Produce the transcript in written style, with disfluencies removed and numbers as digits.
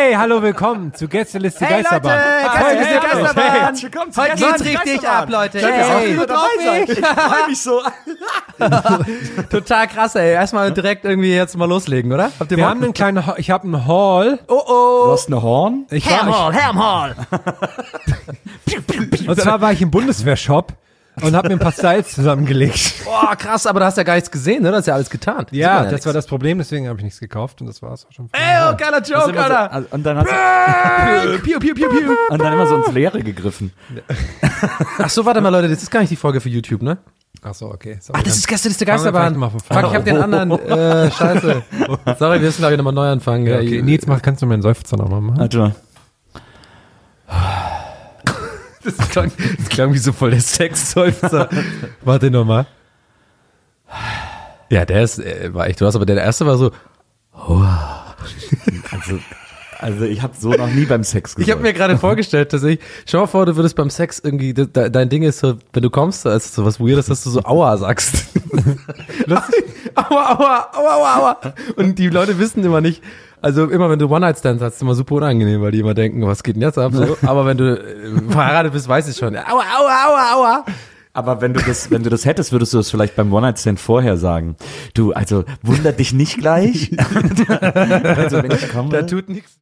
Hey, hallo, willkommen zu Gästeliste Geisterbahn. Gästeliste Geisterbahn. Willkommen zu Heute geht's richtig ab, Leute. Hey. Ich freue mich so. Total krass, ey. Erstmal direkt irgendwie jetzt mal loslegen, oder? Habt ihr Wir Bock? haben einen kleinen, ich habe einen Haul. Du hast eine Horn? Ham-Hall. Und zwar war ich im Bundeswehrshop und habe mir ein paar Styles zusammengelegt. Boah, krass, aber du hast ja gar nichts gesehen, ne? Das ist ja alles getan. Ja, das war das Problem, deswegen habe ich nichts gekauft und das war's auch schon. Ey, oh, geiler Joke, Alter. Und dann hast du, Piu, piu, piu, piu. und dann immer so ins Leere gegriffen. Ach so, warte mal, Leute, das ist gar nicht die Folge für YouTube, ne? Ach so, okay. Sorry, Ach, das ist Gästeliste fangen wir Geisterbahn. vielleicht mal von vorne Fuck, ich hab den anderen, scheiße. Sorry, wir müssen glaube ich nochmal neu anfangen. Ja, okay. Nils, kannst du mir einen Seufzer nochmal machen? Warte mal. Das klang wie so voll der Sexseufzer. Warte nochmal. Ja, der ist, war echt was, aber der erste war so, Also ich habe so noch nie beim Sex gesagt. ich habe mir gerade vorgestellt, dass schau mal vor, du würdest beim Sex irgendwie, dein Ding ist so, wenn du kommst, da ist so was Weirdes, dass du so Aua sagst. Aua. Und die Leute wissen immer nicht, also immer wenn du One-Night-Stands hast, ist immer super unangenehm, weil die immer denken, was geht denn jetzt ab? So. Aber wenn du verheiratet bist, weiß ich schon, Aua. Aber wenn du das hättest, würdest du das vielleicht beim One-Night-Stand vorher sagen. Du, also wundert dich nicht gleich. Also wenn ich komme. Da tut nichts.